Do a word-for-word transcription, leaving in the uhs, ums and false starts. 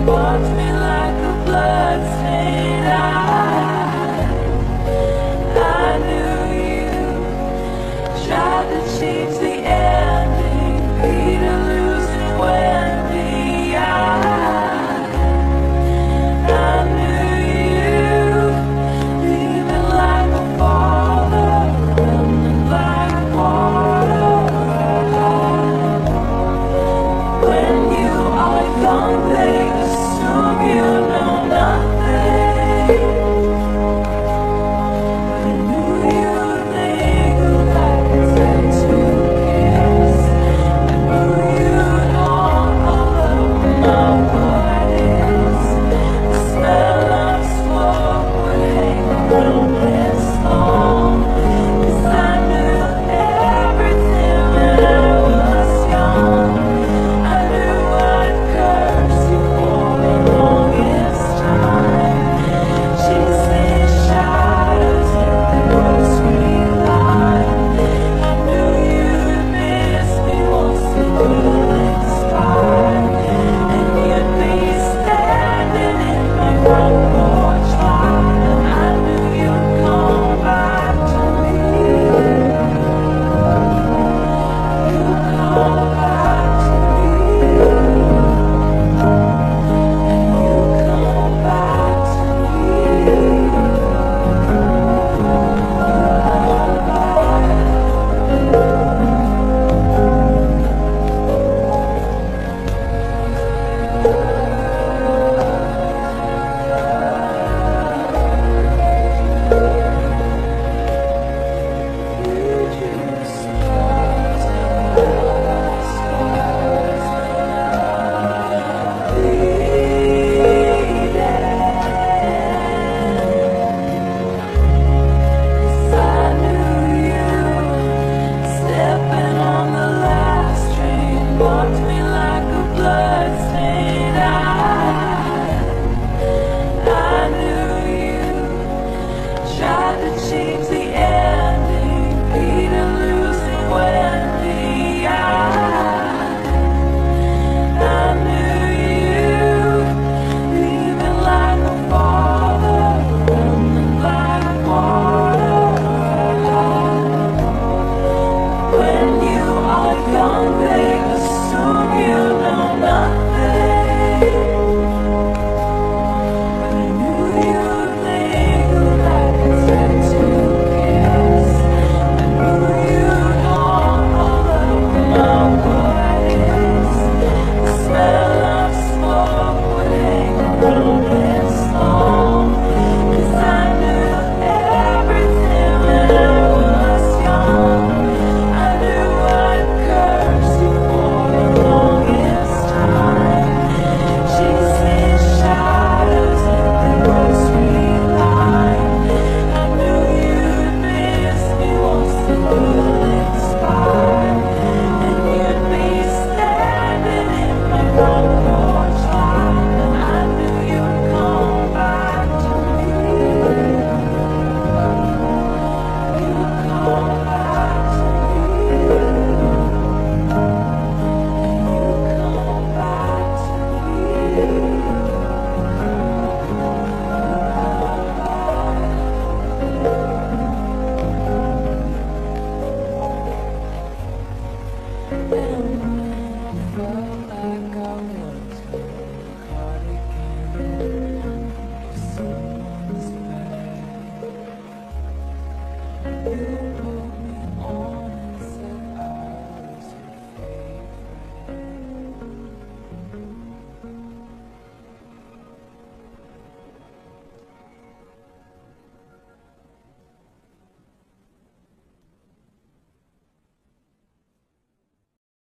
Watch me like a bloodstained eye. I knew you tried to change the ending, Peter losing Wendy. I, I knew you leaving like a father, running like water. When you are young, they assume you know nothing. I knew you'd linger like a tattoo kiss. I knew you'd haunt all over my bodies. The smell of smoke would hang around this long. 'Cause I knew everything when I was young. I knew I'd curse you for the longest time. Chasing shadows in the grocery line. I knew you'd miss me once the could expire. And you'd be standing in my front porch light. I knew you'd come back to me. You'd come back to me. You'd come back to me.